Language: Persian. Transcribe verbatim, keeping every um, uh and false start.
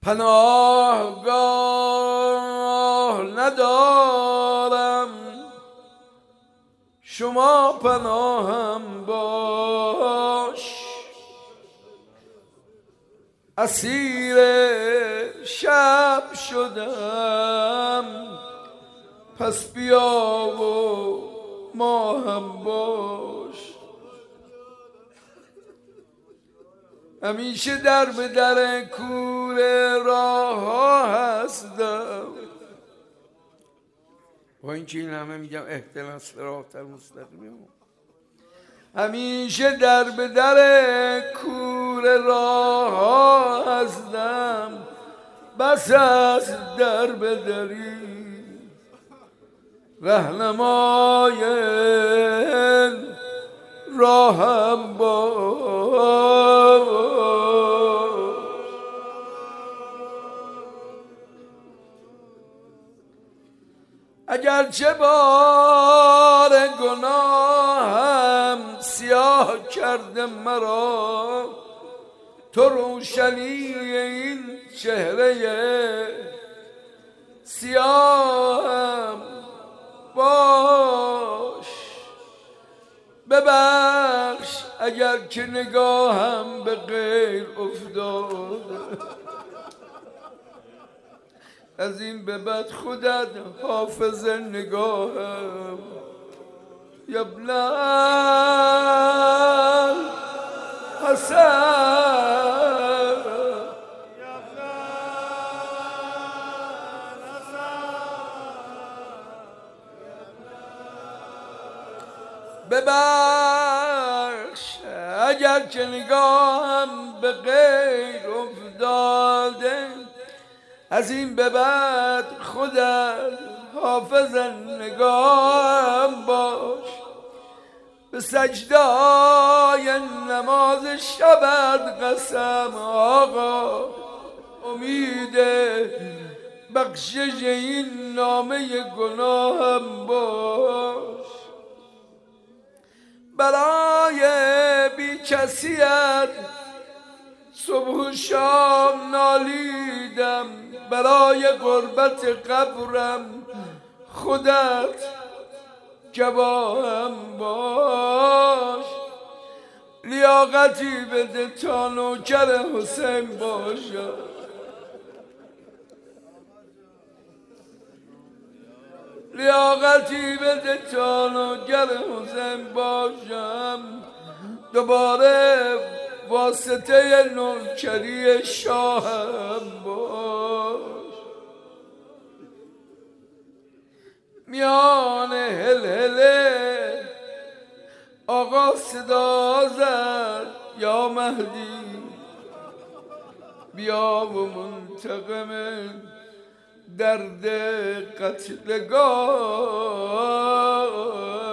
پناهگاه ندارم، شما پناهم باش. اسیر شب شدم، پس بیا و ما هم باش. همیشه در به در کوره راه ها هستم. با این که این همه میگم اهدنا الصراط المستقیم، همیشه در به در کوره راه ها هستم. بس از در به دری رهنمای راهم باش. اگرچه بار گناهم سیاه کرده مرا، تو روشنی این چهره سیاهم باش. ببخش اگر که نگاهم به غیر افتاده، از این به بعد خودت حافظ نگاهم. یا ابن حسن، ببخش اگر که نگاهم به غیر افتاده، از این به بعد خودت حافظ نگاهم باش. به سجدای نماز شبت قسم آقا، امید بخشش این نامه گناهم باش. برای بی کسیت صبح و شام نالیدم، برای غربت قبرم خودت گواهم باش. لیاقتی بده تا نوکر حسین باشم، لیاقتی بده تا نوکر حسین باشم. دوباره واسطه نوکری شاهم باش. میان هلهله آقا صدا زد یا مهدی، بیا و منتقم درد قتلگاه